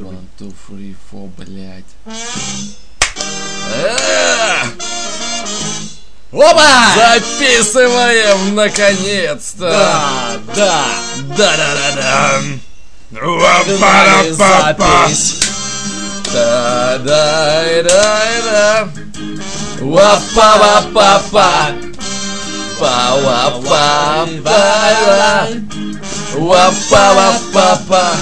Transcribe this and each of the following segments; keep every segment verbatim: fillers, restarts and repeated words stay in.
вруби. One, two, three, four, блядь. Опа! Записываем, наконец-то! Да, да. Да-да-да-да! Погнали запись. Да-да-да-да! Ва-па-ва-па-па! Па-ва-па-па-ла! Ва-па-ва-па-па!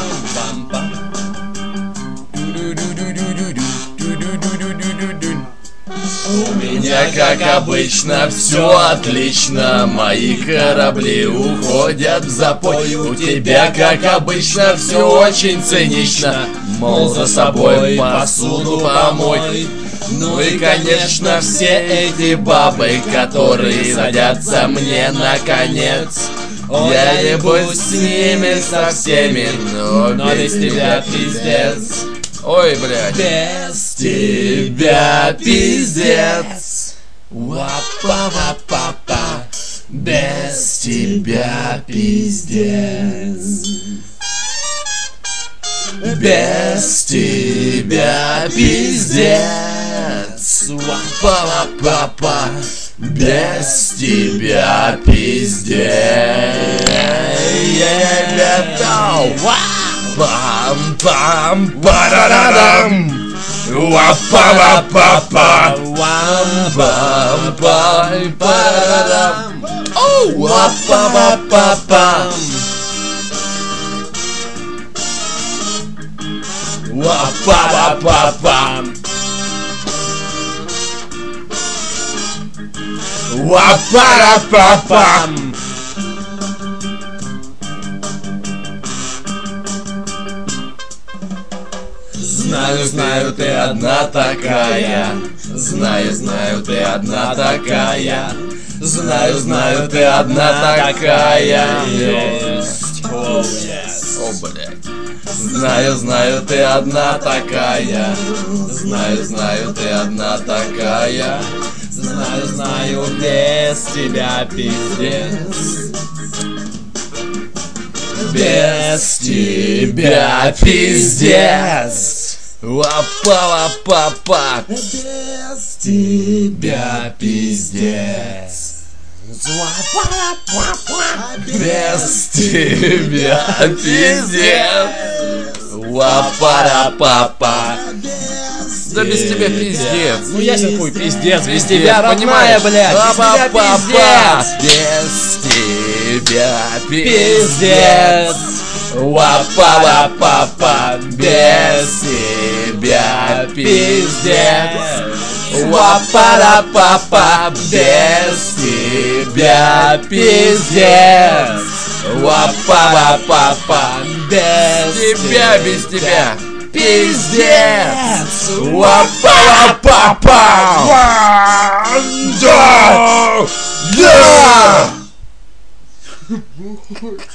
У меня, как обычно, все отлично. Мои корабли уходят в запой. У тебя, как обычно, все очень цинично. Мол, за собой посуду помой. Ну и, конечно, все эти бабы, которые садятся мне наконец. Я ебусь с ними со всеми, но без тебя пиздец. Ой, блядь. Без тебя пиздец. Ва-па-ва-па-па. Без тебя пиздец. Без тебя пиздец. Ва-па-ва-па-па. Без тебя пиздец. Пам-пам-парадам. Ва-па-ва-па-па. Пам-пам-парадам. Оу, ва-па-ва-па-пам. Ва-па-ва-па-пам. Ва-па-ра-па-пам. Знаю, знаю, ты одна такая. Знаю, знаю, ты одна такая. Знаю, знаю, ты одна такая. Есть. О, блядь. Знаю, знаю, ты одна такая. Знаю, знаю, ты одна такая. Знаю, знаю, без тебя пиздец. Без тебя пиздец. Ва-па-ва-па-па. Без тебя пиздец. Без тебя пиздец. Ва-па-ра-па-па. Да без тебя пиздец. Ну ясен хуй, пиздец. Без Пиздец, тебя родная, понимаешь? блядь. Без тебя пиздец. Без тебя пиздец. Ва-па-ва-па-па. Без тебя пиздец. Ва-па-ра-па-па. Без тебя пиздец. Ва-па-ва-па-па. Без тебя, без тебя. Пиздец! Ва-па-ва-па-па! Да! Да!